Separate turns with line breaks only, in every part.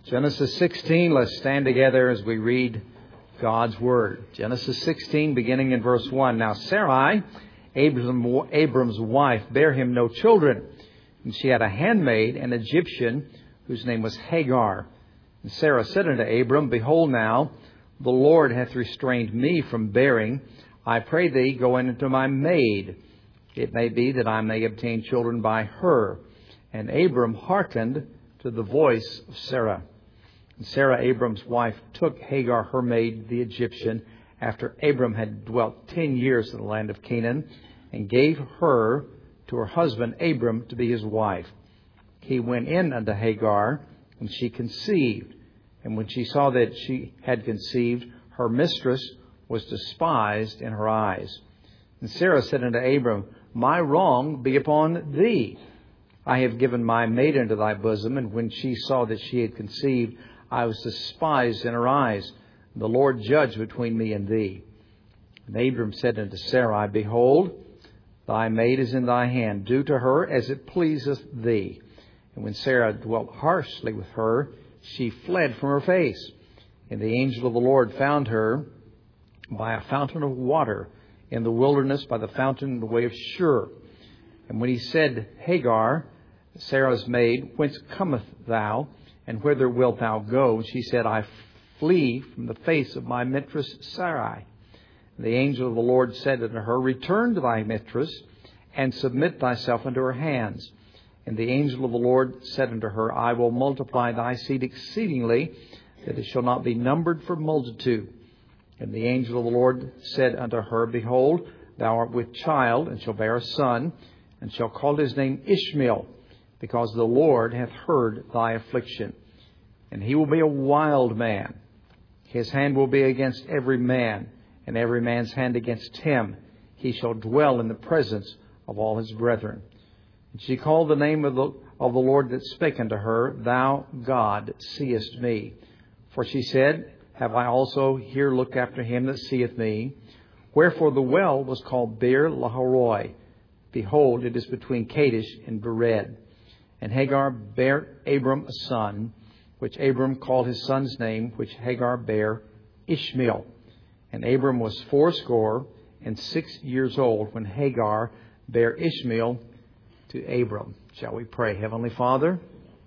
Genesis 16, let's stand together as we read God's Word. Genesis 16, beginning in verse 1. Now Sarai, Abram's wife, bare him no children. And she had a handmaid, an Egyptian, whose name was Hagar. And Sarah said unto Abram, Behold now, the Lord hath restrained me from bearing. I pray thee, go in unto my maid. It may be that I may obtain children by her. And Abram hearkened to the voice of Sarah. And Sarah, Abram's wife, took Hagar, her maid, the Egyptian, after Abram had dwelt 10 years in the land of Canaan, and gave her to her husband Abram to be his wife. He went in unto Hagar, and she conceived. And when she saw that she had conceived, her mistress was despised in her eyes. And Sarah said unto Abram, My wrong be upon thee. I have given my maid into thy bosom. And when she saw that she had conceived, I was despised in her eyes. The Lord judge between me and thee. And Abram said unto Sarai, Behold, thy maid is in thy hand. Do to her as it pleaseth thee. And when Sarah dwelt harshly with her, she fled from her face. And the angel of the Lord found her by a fountain of water in the wilderness, by the fountain in the way of Shur. And when he said, Hagar, Sarah's maid, whence cometh thou, and whither wilt thou go? And she said, I flee from the face of my mistress Sarai. And the angel of the Lord said unto her, Return to thy mistress, and submit thyself unto her hands. And the angel of the Lord said unto her, I will multiply thy seed exceedingly, that it shall not be numbered for multitude. And the angel of the Lord said unto her, Behold, thou art with child, and shalt bear a son, and shall call his name Ishmael, because the Lord hath heard thy affliction. And he will be a wild man. His hand will be against every man, and every man's hand against him. He shall dwell in the presence of all his brethren. And she called the name of the Lord that spake unto her, Thou, God, seest me. For she said, Have I also here looked after him that seeth me? Wherefore the well was called Beer Laharoi. Behold, it is between Kadesh and Bered. And Hagar bare Abram a son, which Abram called his son's name, which Hagar bare Ishmael. And Abram was 86 years old when Hagar bare Ishmael to Abram. Shall we pray? Heavenly Father,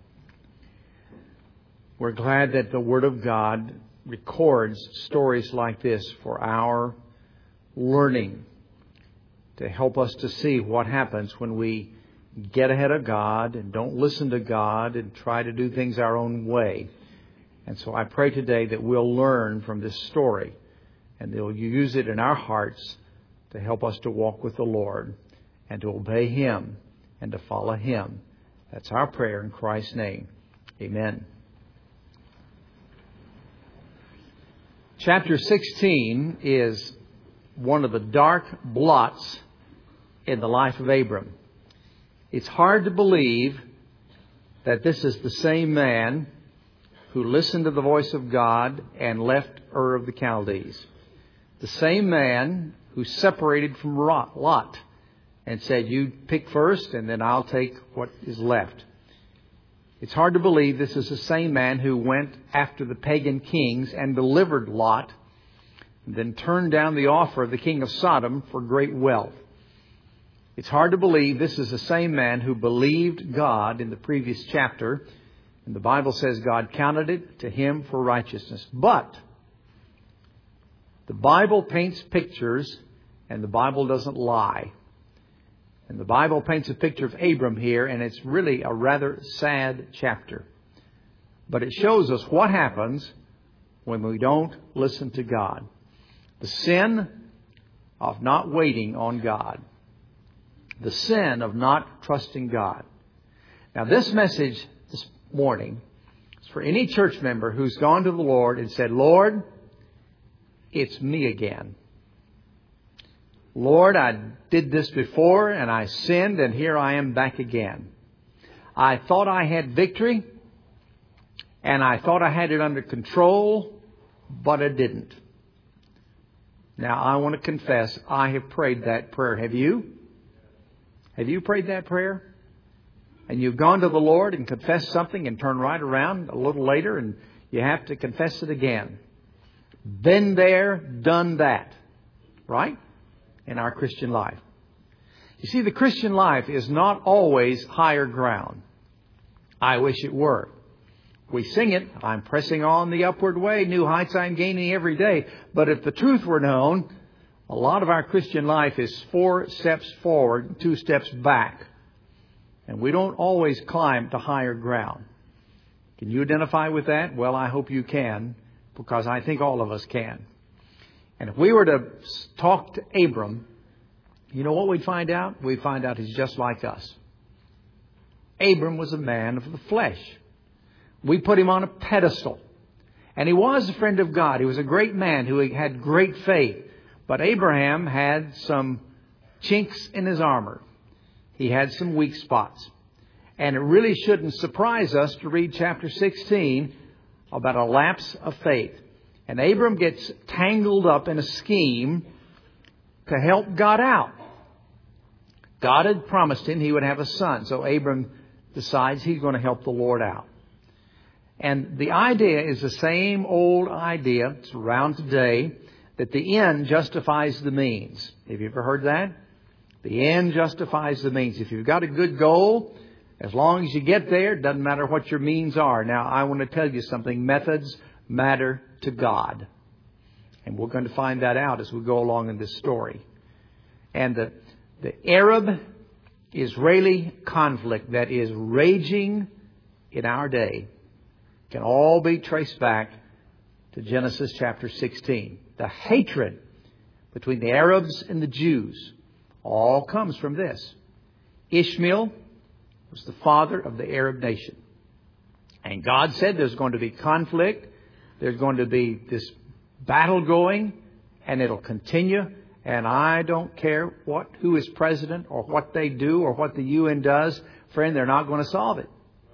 we're glad that the Word of God records stories like this for our learning, to help us to see what happens when we get ahead of God and don't listen to God and try to do things our own way. And so I pray today that we'll learn from this story and that you'll use it in our hearts to help us to walk with the Lord and to obey Him and to follow Him. That's our prayer in Christ's name. Amen. Chapter 16 is one of the dark blots in the life of Abram. It's hard to believe that this is the same man who listened to the voice of God and left Ur of the Chaldees. The same man who separated from Lot and said, You pick first and then I'll take what is left. It's hard to believe this is the same man who went after the pagan kings and delivered Lot and then turned down the offer of the king of Sodom for great wealth. It's hard to believe this is the same man who believed God in the previous chapter. And the Bible says God counted it to him for righteousness. But the Bible paints pictures and the Bible doesn't lie. And the Bible paints a picture of Abram here, and it's really a rather sad chapter. But it shows us what happens when we don't listen to God. The sin of not waiting on God. The sin of not trusting God. Now, this message this morning is for any church member who's gone to the Lord and said, Lord, it's me again. Lord, I did this before and I sinned and here I am back again. I thought I had victory and I thought I had it under control, but I didn't. Now, I want to confess, I have prayed that prayer. Have you? Have you prayed that prayer? and you've gone to the Lord and confessed something and turned right around a little later and you have to confess it again. Been there, done that. Right? In our Christian life. You see, the Christian life is not always higher ground. I wish it were. We sing it, I'm pressing on the upward way, new heights I'm gaining every day. But if the truth were known, a lot of our Christian life is 4 steps forward, 2 steps back. And we don't always climb to higher ground. Can you identify with that? Well, I hope you can, because I think all of us can. And if we were to talk to Abram, you know what we'd find out? We'd find out he's just like us. Abram was a man of the flesh. We put him on a pedestal. And he was a friend of God. He was a great man who had great faith. But Abraham had some chinks in his armor. He had some weak spots. And it really shouldn't surprise us to read chapter 16 about a lapse of faith. And Abram gets tangled up in a scheme to help God out. God had promised him he would have a son. So Abram decides he's going to help the Lord out. And the idea is the same old idea. It's around today, that the end justifies the means. Have you ever heard that? The end justifies the means. If you've got a good goal, as long as you get there, it doesn't matter what your means are. Now, I want to tell you something. Methods matter to God. And we're going to find that out as we go along in this story. And the Arab-Israeli conflict that is raging in our day can all be traced back to Genesis chapter 16. The hatred between the Arabs and the Jews all comes from this. Ishmael was the father of the Arab nation. And God said there's going to be conflict. There's going to be this battle going, and it'll continue. And I don't care who is president or what they do or what the UN does. Friend, they're not going to solve it.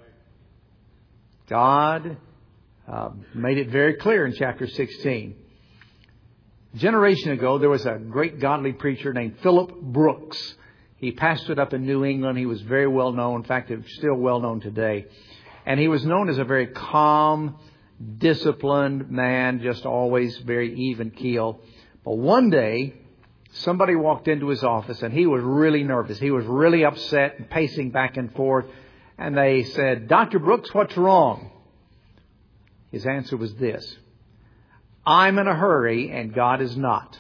God made it very clear in chapter 16. A generation ago, there was a great godly preacher named Philip Brooks. He pastored up in New England. He was very well known. In fact, he's still well known today. And he was known as a very calm, disciplined man, just always very even keel. But one day, somebody walked into his office and he was really nervous. He was really upset and pacing back and forth. And they said, "Dr. Brooks, what's wrong?" His answer was this: "I'm in a hurry and God is not.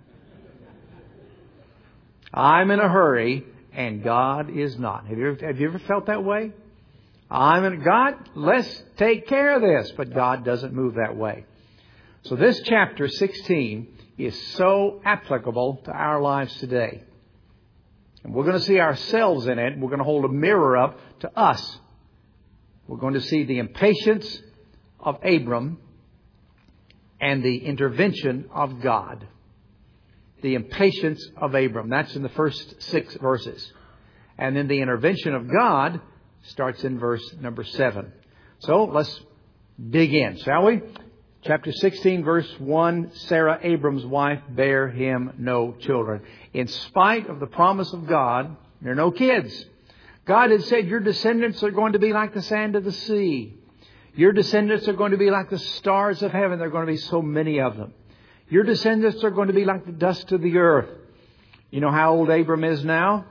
I'm in a hurry and God is not." Have you ever felt that way? God, let's take care of this. But God doesn't move that way. So this chapter 16 is so applicable to our lives today. And we're going to see ourselves in it. We're going to hold a mirror up to us. We're going to see the impatience of Abram and the intervention of God. The impatience of Abram. That's in the first 6 verses. And then the intervention of God starts in verse number 7. So let's dig in, shall we? Chapter 16, verse 1, Sarah, Abram's wife, bare him no children. In spite of the promise of God, there are no kids. God had said, your descendants are going to be like the sand of the sea. Your descendants are going to be like the stars of heaven. There are going to be so many of them. Your descendants are going to be like the dust of the earth. You know how old Abram is now?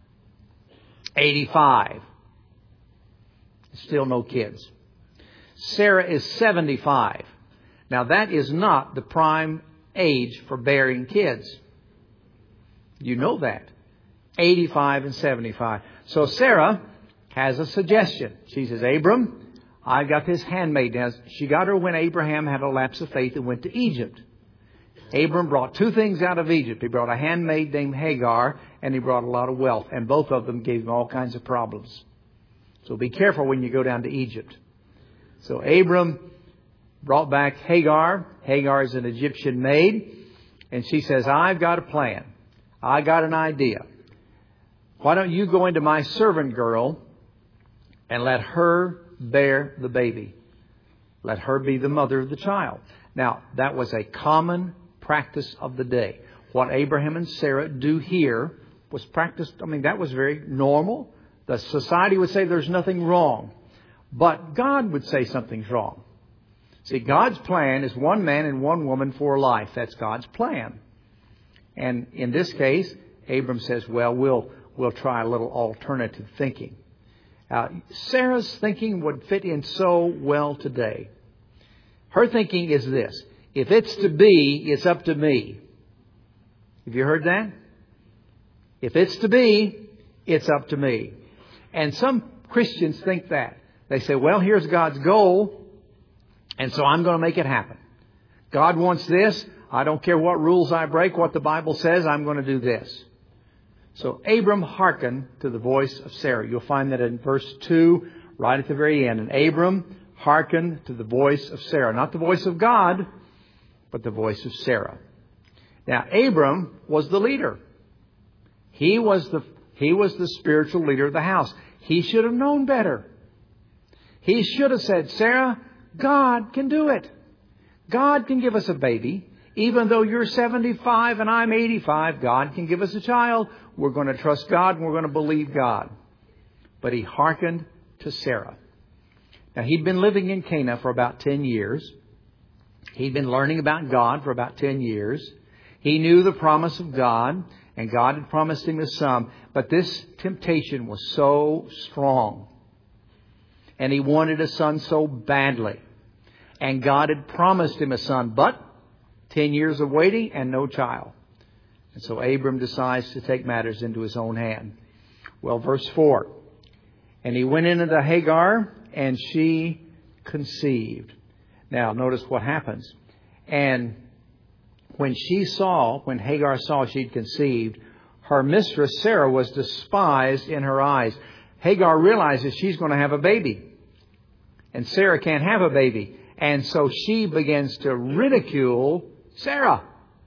85. Still no kids. Sarah is 75. Now that is not the prime age for bearing kids. You know that. 85 and 75. So Sarah has a suggestion. She says, Abram, I got this handmaid. Now, she got her when Abraham had a lapse of faith and went to Egypt. Abram brought 2 things out of Egypt. He brought a handmaid named Hagar, and he brought a lot of wealth. And both of them gave him all kinds of problems. So be careful when you go down to Egypt. So Abram brought back Hagar. Hagar is an Egyptian maid. And she says, I've got a plan. I got an idea. Why don't you go into my servant girl and let her bear the baby? Let her be the mother of the child. Now, that was a common practice of the day. What Abraham and Sarah do here was practiced. I mean, that was very normal. The society would say there's nothing wrong. But God would say something's wrong. See, God's plan is one man and one woman for life. That's God's plan. And in this case, Abram says, well, we'll try a little alternative thinking. Sarah's thinking would fit in so well today. Her thinking is this: if it's to be, it's up to me. Have you heard that? If it's to be, it's up to me. And some Christians think that. They say, well, here's God's goal, and so I'm going to make it happen. God wants this. I don't care what rules I break, what the Bible says, I'm going to do this. So Abram hearkened to the voice of Sarah. You'll find that in verse 2, right at the very end. And Abram hearkened to the voice of Sarah. Not the voice of God, but the voice of Sarah. Now, Abram was the leader. He was the spiritual leader of the house. He should have known better. He should have said, Sarah, God can do it. God can give us a baby. Even though you're 75 and I'm 85, God can give us a child. We're going to trust God and we're going to believe God. But he hearkened to Sarah. Now, he'd been living in Canaan for about 10 years. He'd been learning about God for about 10 years. He knew the promise of God, and God had promised him a son. But this temptation was so strong. And he wanted a son so badly. And God had promised him a son, but 10 years of waiting and no child. And so Abram decides to take matters into his own hand. Well, verse 4. And he went into the Hagar, and she conceived. Now, notice what happens. And when Hagar saw she'd conceived, her mistress Sarah was despised in her eyes. Hagar realizes she's going to have a baby. And Sarah can't have a baby. And so she begins to ridicule Sarah.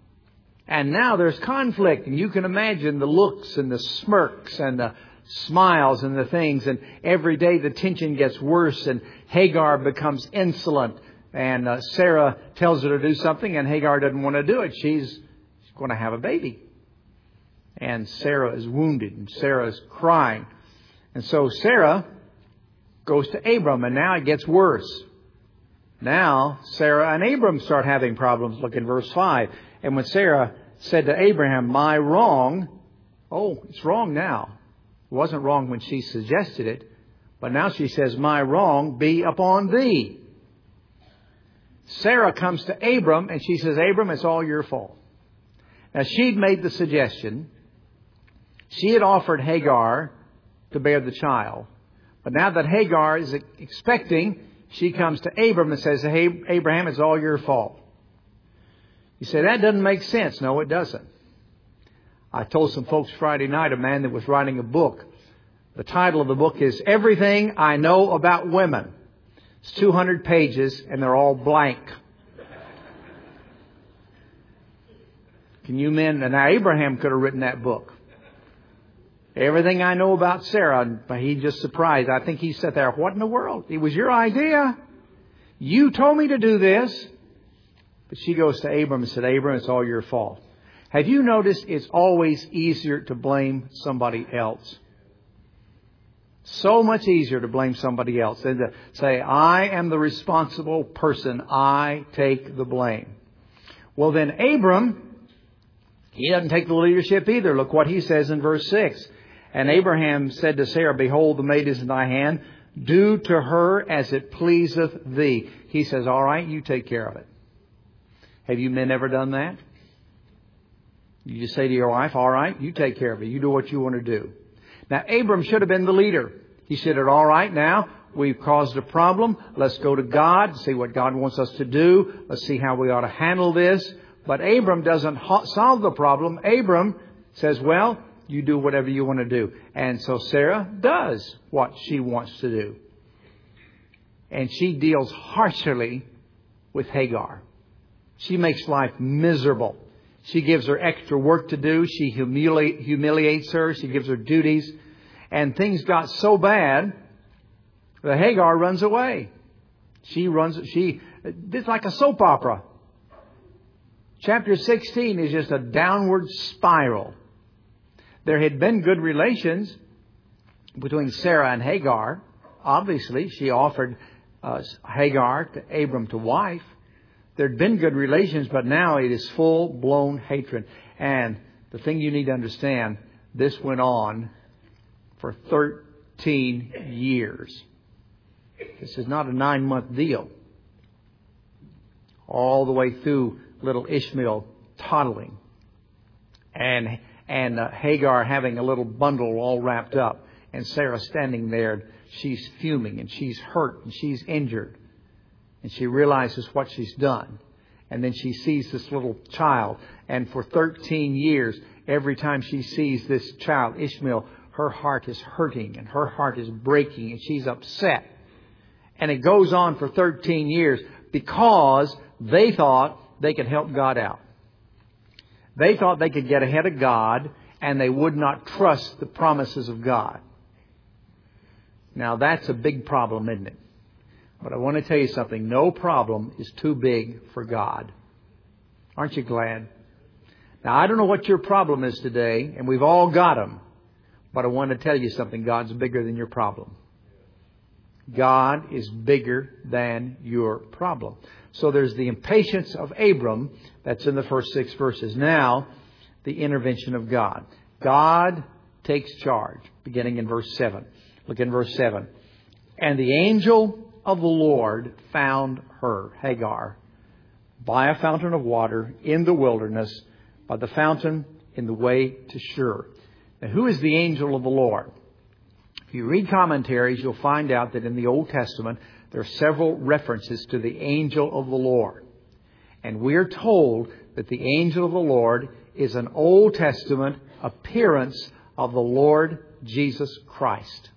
And now there's conflict. And you can imagine the looks and the smirks and the smiles and the things. And every day the tension gets worse. And Hagar becomes insolent. And Sarah tells her to do something. And Hagar doesn't want to do it. She's going to have a baby. And Sarah is wounded. And Sarah is crying. And so Sarah goes to Abram. And now it gets worse. Now, Sarah and Abram start having problems. Look in verse 5. And when Sarah said to Abraham, my wrong, it's wrong now. It wasn't wrong when she suggested it. But now she says, my wrong be upon thee. Sarah comes to Abram and she says, Abram, it's all your fault. Now, she'd made the suggestion. She had offered Hagar to bear the child. But now that Hagar is expecting, she comes to Abram and says, hey, Abraham, it's all your fault. You say, that doesn't make sense. No, it doesn't. I told some folks Friday night, a man that was writing a book. The title of the book is Everything I Know About Women. It's 200 pages and they're all blank. Can you men? Now, Abraham could have written that book. Everything I know about Sarah. But he just surprised. I think he sat there, what in the world? It was your idea. You told me to do this. But she goes to Abram and said, Abram, it's all your fault. Have you noticed it's always easier to blame somebody else? So much easier to blame somebody else than to say, I am the responsible person. I take the blame. Well, then Abram, he doesn't take the leadership either. Look what he says in verse 6. And Abraham said to Sarah, behold, the maid is in thy hand. Do to her as it pleaseth thee. He says, all right, you take care of it. Have you men ever done that? You just say to your wife, all right, you take care of it. You do what you want to do. Now, Abram should have been the leader. He said, all right, now we've caused a problem. Let's go to God, see what God wants us to do. Let's see how we ought to handle this. But Abram doesn't solve the problem. Abram says, well, you do whatever you want to do. And so Sarah does what she wants to do. And she deals harshly with Hagar. She makes life miserable. She gives her extra work to do. She humiliates her. She gives her duties. And things got so bad that Hagar runs away. It's like a soap opera. Chapter 16 is just a downward spiral. There had been good relations, between Sarah and Hagar. Obviously, she offered Hagar to Abram to wife. There'd been good relations, but now it is full-blown hatred. And the thing you need to understand, this went on for 13 years. This is not a 9-month deal. All the way through little Ishmael toddling. And Hagar having a little bundle all wrapped up. And Sarah standing there. She's fuming and she's hurt and she's injured. And she realizes what she's done. And then she sees this little child. And for 13 years, every time she sees this child, Ishmael, her heart is hurting and her heart is breaking and she's upset. And it goes on for 13 years because they thought they could help God out. They thought they could get ahead of God and they would not trust the promises of God. Now that's a big problem, isn't it? But I want to tell you something. No problem is too big for God. Aren't you glad? Now I don't know what your problem is today, and we've all got them. But I want to tell you something. God's bigger than your problem. God is bigger than your problem. So there's the impatience of Abram. That's in the first 6 verses. Now, the intervention of God. God takes charge, beginning in verse 7. Look in verse 7. And the angel of the Lord found her, Hagar, by a fountain of water in the wilderness, by the fountain in the way to Shur. Now, who is the angel of the Lord? If you read commentaries, you'll find out that in the Old Testament, there are several references to the angel of the Lord. And we're told that the angel of the Lord is an Old Testament appearance of the Lord Jesus Christ.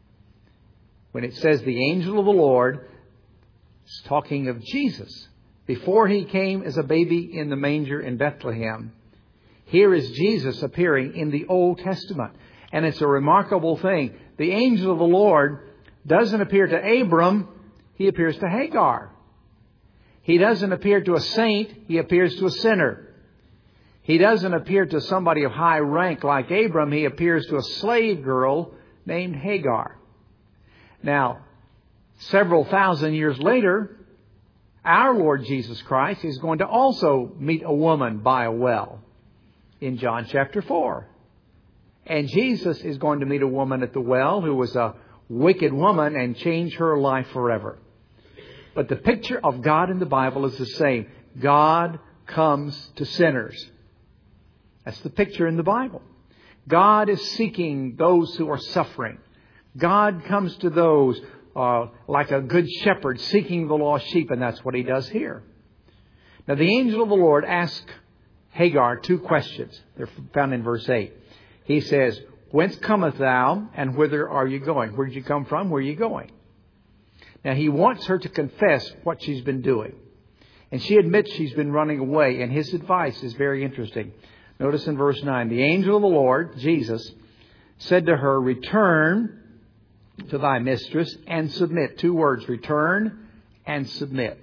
When it says the angel of the Lord, it's talking of Jesus. Before He came as a baby in the manger in Bethlehem, here is Jesus appearing in the Old Testament. And it's a remarkable thing. The angel of the Lord doesn't appear to Abram. He appears to Hagar. He doesn't appear to a saint. He appears to a sinner. He doesn't appear to somebody of high rank like Abram. He appears to a slave girl named Hagar. Now, several thousand years later, our Lord Jesus Christ is going to also meet a woman by a well in John chapter 4. And Jesus is going to meet a woman at the well who was a wicked woman and change her life forever. But the picture of God in the Bible is the same. God comes to sinners. That's the picture in the Bible. God is seeking those who are suffering. God comes to those like a good shepherd seeking the lost sheep, and that's what He does here. Now, the angel of the Lord asked Hagar 2 questions. They're found in verse 8. He says, "Whence cometh thou, and whither are you going?" Where did you come from? Where are you going? Now, he wants her to confess what she's been doing. And she admits she's been running away, and his advice is very interesting. Notice in verse 9, the angel of the Lord, Jesus, said to her, "Return to thy mistress and submit." 2 words, return and submit.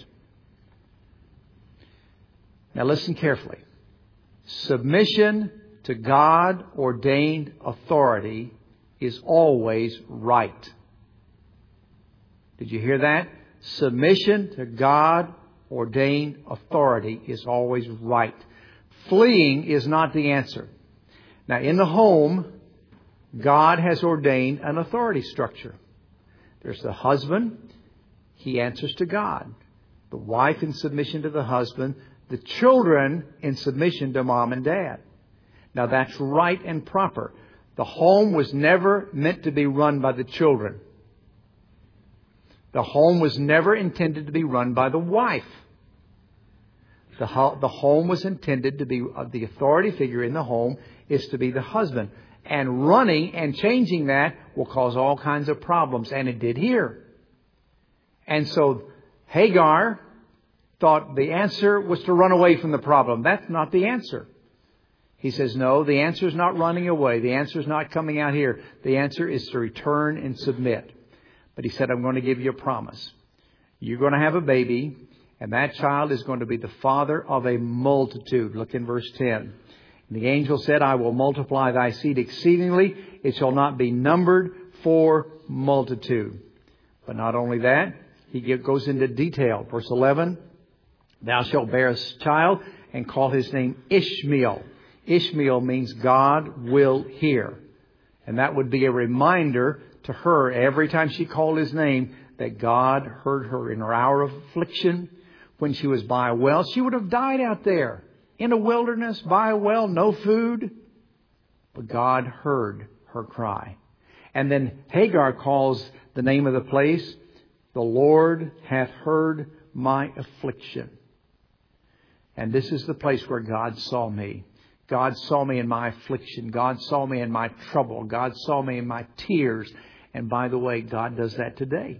Now listen carefully. Submission to God-ordained authority is always right. Did you hear that? Submission to God-ordained authority is always right. Fleeing is not the answer. Now, in the home, God has ordained an authority structure. There's the husband. He answers to God. The wife in submission to the husband. The children in submission to mom and dad. Now, that's right and proper. The home was never meant to be run by the children. The home was never intended to be run by the wife. The home was intended to be, the authority figure in the home is to be the husband. And running and changing that will cause all kinds of problems. And it did here. And so Hagar thought the answer was to run away from the problem. That's not the answer. He says, no, the answer is not running away. The answer is not coming out here. The answer is to return and submit. But he said, I'm going to give you a promise. You're going to have a baby, and that child is going to be the father of a multitude. Look in verse 10. And the angel said, I will multiply thy seed exceedingly. It shall not be numbered for multitude. But not only that, he goes into detail. Verse 11, thou shalt bear a child and call his name Ishmael. Ishmael means God will hear. And that would be a reminder to her every time she called his name that God heard her in her hour of affliction. When she was by a well, she would have died out there in a wilderness, by a well, no food. But God heard her cry. And then Hagar calls the name of the place, the Lord hath heard my affliction. And this is the place where God saw me. God saw me in my affliction. God saw me in my trouble. God saw me in my tears. And by the way, God does that today.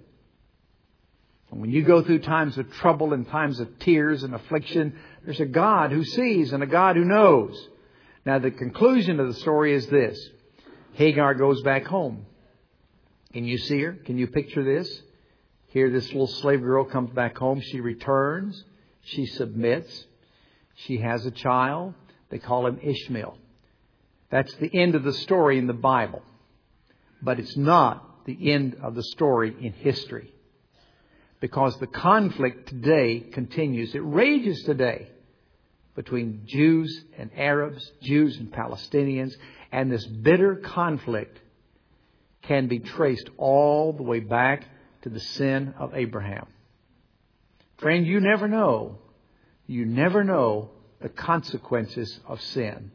And when you go through times of trouble and times of tears and affliction, there's a God who sees and a God who knows. Now, the conclusion of the story is this. Hagar goes back home. Can you see her? Can you picture this? Here, this little slave girl comes back home. She returns. She submits. She has a child. They call him Ishmael. That's the end of the story in the Bible. But it's not the end of the story in history. Because the conflict today continues. It rages today between Jews and Arabs, Jews and Palestinians. And this bitter conflict can be traced all the way back to the sin of Abraham. Friend, you never know. You never know the consequences of sin.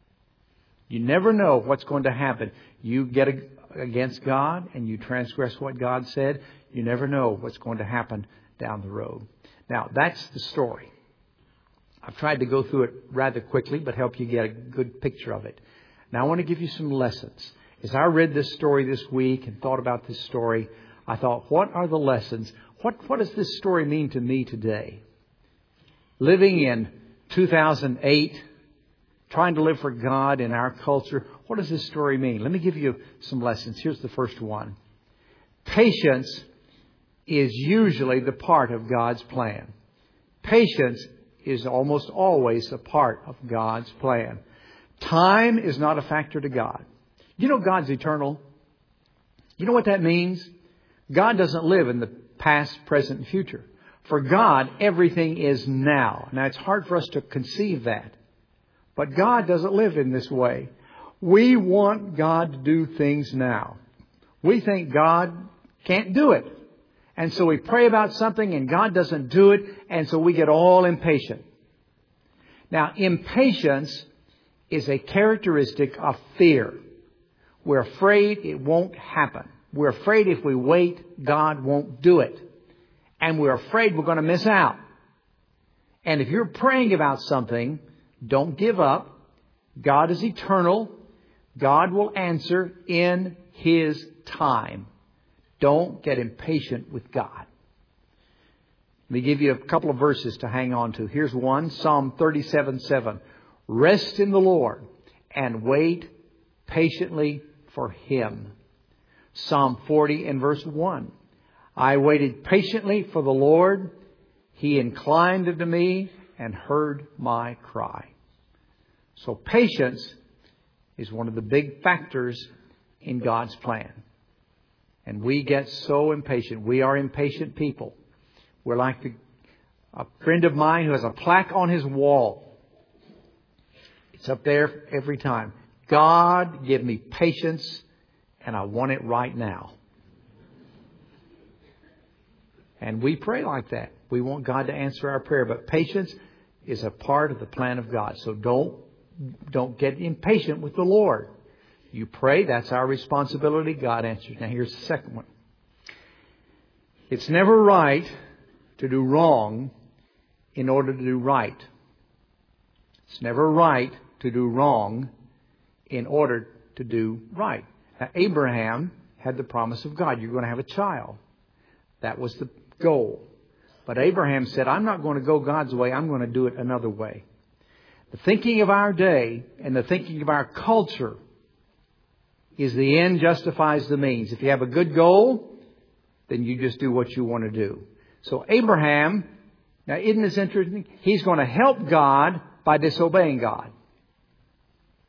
You never know what's going to happen. You get against God and you transgress what God said. You never know what's going to happen down the road. Now, that's the story. I've tried to go through it rather quickly, but help you get a good picture of it. Now, I want to give you some lessons. As I read this story this week and thought about this story, I thought, what are the lessons? What does this story mean to me today? Living in 2008, trying to live for God in our culture, what does this story mean? Let me give you some lessons. Here's the first one. Patience is usually the part of God's plan. Patience is almost always a part of God's plan. Time is not a factor to God. You know God's eternal. You know what that means? God doesn't live in the past, present, and future. For God, everything is now. Now, it's hard for us to conceive that. But God doesn't live in this way. We want God to do things now. We think God can't do it. And so we pray about something and God doesn't do it. And so we get all impatient. Now, impatience is a characteristic of fear. We're afraid it won't happen. We're afraid if we wait, God won't do it. And we're afraid we're going to miss out. And if you're praying about something, don't give up. God is eternal. God will answer in His time. Don't get impatient with God. Let me give you a couple of verses to hang on to. Here's one, Psalm 37:7. Rest in the Lord and wait patiently for Him. Psalm 40 and verse 1. I waited patiently for the Lord. He inclined unto me and heard my cry. So patience is one of the big factors in God's plan. And we get so impatient. We are impatient people. We're like a friend of mine who has a plaque on his wall. It's up there every time. God, give me patience, and I want it right now. And we pray like that. We want God to answer our prayer. But patience is a part of the plan of God. So don't get impatient with the Lord. You pray. That's our responsibility. God answers. Now here's the second one. It's never right to do wrong in order to do right. It's never right to do wrong in order to do right. Now, Abraham had the promise of God. You're going to have a child. That was the goal. But Abraham said, I'm not going to go God's way. I'm going to do it another way. The thinking of our day and the thinking of our culture is the end justifies the means. If you have a good goal, then you just do what you want to do. So Abraham, now isn't this interesting? He's going to help God by disobeying God.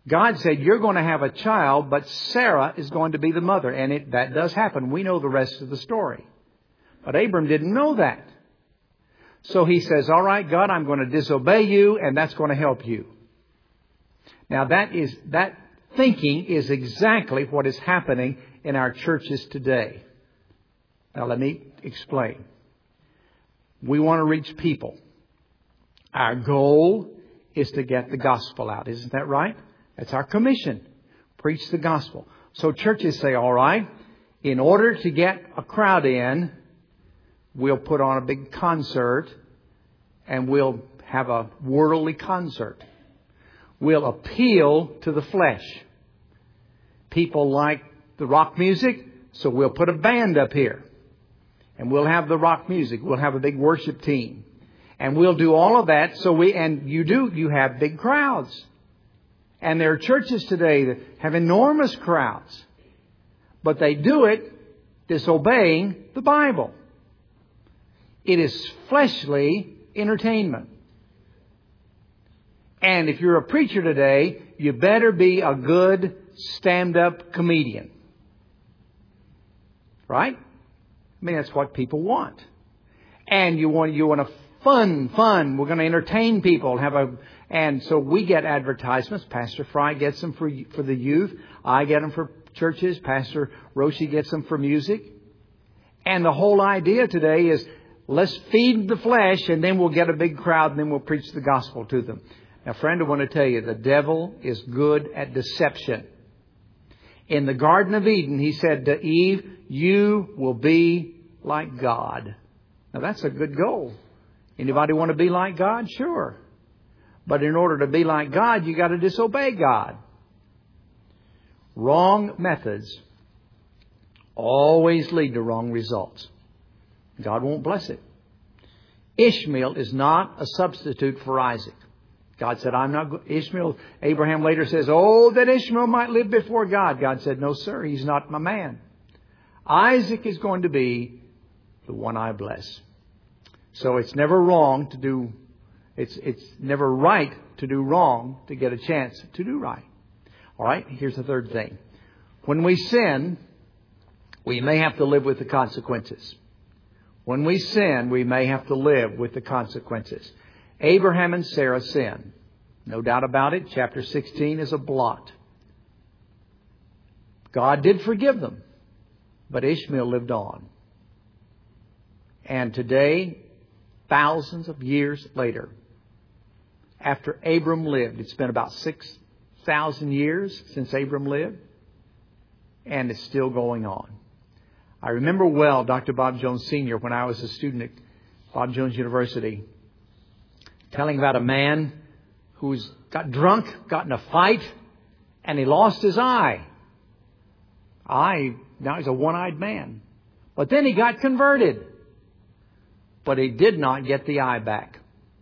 God said, you're going to have a child, but Sarah is going to be the mother. And that does happen. We know the rest of the story. But Abram didn't know that. So he says, all right, God, I'm going to disobey you, and that's going to help you. Now that thinking is exactly what is happening in our churches today. Now let me explain. We want to reach people. Our goal is to get the gospel out. Isn't that right? That's our commission. Preach the gospel. So churches say, all right, in order to get a crowd in, we'll put on a big concert and we'll have a worldly concert. We'll appeal to the flesh. People like the rock music, so we'll put a band up here. And we'll have the rock music. We'll have a big worship team. And we'll do all of that. You have big crowds. And there are churches today that have enormous crowds. But they do it disobeying the Bible. It is fleshly entertainment. And if you're a preacher today, you better be a good stand-up comedian. Right? I mean, that's what people want. And you want to fun. We're going to entertain people. And so we get advertisements. Pastor Fry gets them for the youth. I get them for churches. Pastor Roshi gets them for music. And the whole idea today is let's feed the flesh and then we'll get a big crowd and then we'll preach the gospel to them. Now, friend, I want to tell you, the devil is good at deception. In the Garden of Eden, he said to Eve, you will be like God. Now, that's a good goal. Anybody want to be like God? Sure. But in order to be like God, you got to disobey God. Wrong methods always lead to wrong results. God won't bless it. Ishmael is not a substitute for Isaac. God said, I'm not Ishmael. Abraham later says, oh, that Ishmael might live before God. God said, no, sir, he's not my man. Isaac is going to be the one I bless. So it's never wrong to do, it's never right to do wrong to get a chance to do right. All right, here's the third thing. When we sin, we may have to live with the consequences. When we sin, we may have to live with the consequences. Abraham and Sarah sinned. No doubt about it. Chapter 16 is a blot. God did forgive them. But Ishmael lived on. And today, thousands of years later, after Abram lived, it's been about 6,000 years since Abram lived. And it's still going on. I remember well Dr. Bob Jones Sr. when I was a student at Bob Jones University, telling about a man who's got drunk, got in a fight, and he lost his eye. Now he's a one-eyed man. But then he got converted. But he did not get the eye back.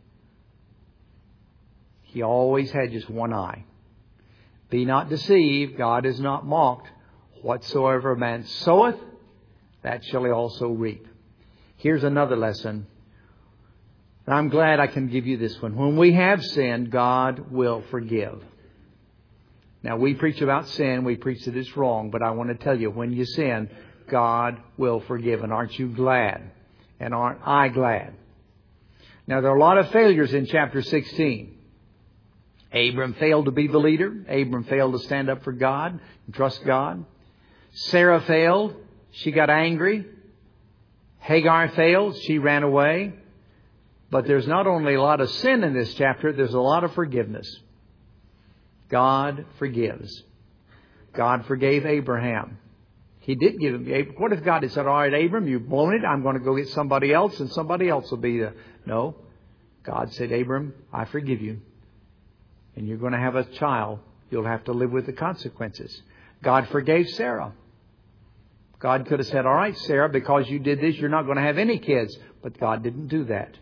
He always had just one eye. Be not deceived, God is not mocked. Whatsoever a man soweth, that shall he also reap. Here's another lesson. And I'm glad I can give you this one. When we have sinned, God will forgive. Now, we preach about sin. We preach that it's wrong. But I want to tell you, when you sin, God will forgive. And aren't you glad? And aren't I glad? Now, there are a lot of failures in chapter 16. Abram failed to be the leader. Abram failed to stand up for God and trust God. Sarah failed. She got angry. Hagar failed. She ran away. But there's not only a lot of sin in this chapter, there's a lot of forgiveness. God forgives. God forgave Abraham. He did give him. What if God had said, all right, Abram, you've blown it. I'm going to go get somebody else and somebody else will be the... No. God said, Abram, I forgive you. And you're going to have a child. You'll have to live with the consequences. God forgave Sarah. God could have said, all right, Sarah, because you did this, you're not going to have any kids. But God didn't do that.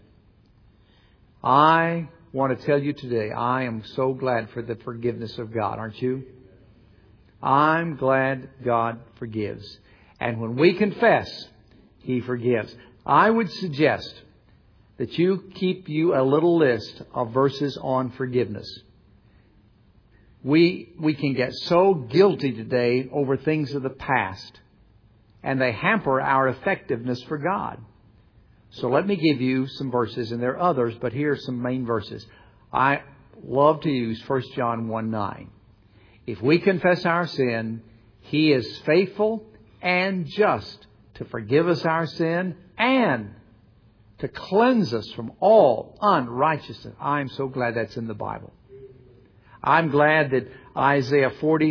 I want to tell you today, I am so glad for the forgiveness of God, aren't you? I'm glad God forgives. And when we confess, He forgives. I would suggest that you keep you a little list of verses on forgiveness. We can get so guilty today over things of the past, and they hamper our effectiveness for God. So let me give you some verses, and there are others, but here are some main verses. I love to use 1 John 1:9. If we confess our sin, He is faithful and just to forgive us our sin and to cleanse us from all unrighteousness. I'm so glad that's in the Bible. I'm glad that Isaiah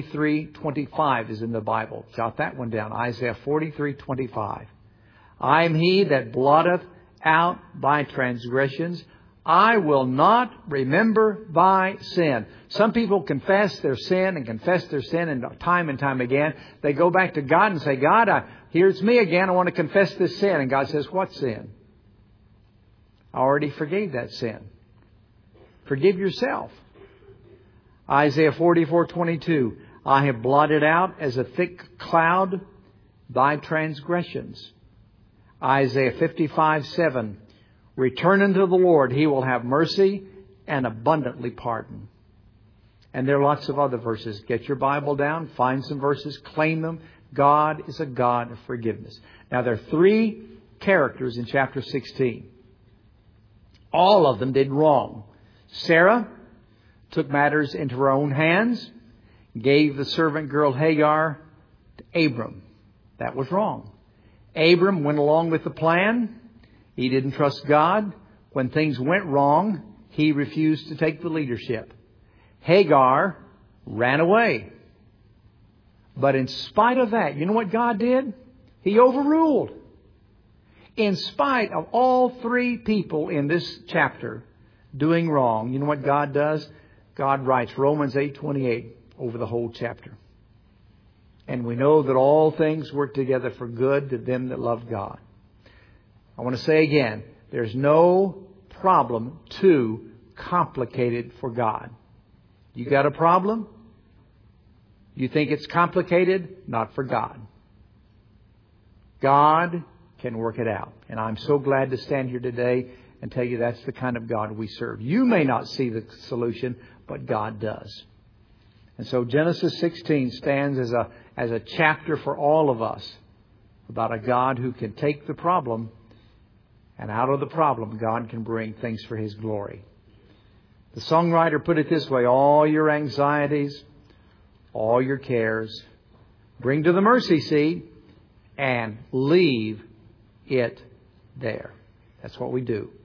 43:25 is in the Bible. Jot that one down. Isaiah 43:25. I am He that blotteth out thy transgressions. I will not remember thy sin. Some people confess their sin and time again. They go back to God and say, God, here's me again. I want to confess this sin. And God says, what sin? I already forgave that sin. Forgive yourself. Isaiah 44:22. I have blotted out as a thick cloud thy transgressions. Isaiah 55:7. Return unto the Lord. He will have mercy and abundantly pardon. And there are lots of other verses. Get your Bible down. Find some verses. Claim them. God is a God of forgiveness. Now there are 3 characters in chapter 16. All of them did wrong. Sarah took matters into her own hands, gave the servant girl Hagar to Abram. That was wrong. Abram went along with the plan. He didn't trust God. When things went wrong, he refused to take the leadership. Hagar ran away. But in spite of that, you know what God did? He overruled. In spite of all 3 people in this chapter doing wrong, you know what God does? God writes Romans 8:28 over the whole chapter. And we know that all things work together for good to them that love God. I want to say again, there's no problem too complicated for God. You got a problem? You think it's complicated? Not for God. God can work it out. And I'm so glad to stand here today and tell you that's the kind of God we serve. You may not see the solution, but God does. And so Genesis 16 stands as a chapter for all of us about a God who can take the problem, and out of the problem, God can bring things for His glory. The songwriter put it this way: all your anxieties, all your cares, bring to the mercy seat and leave it there. That's what we do.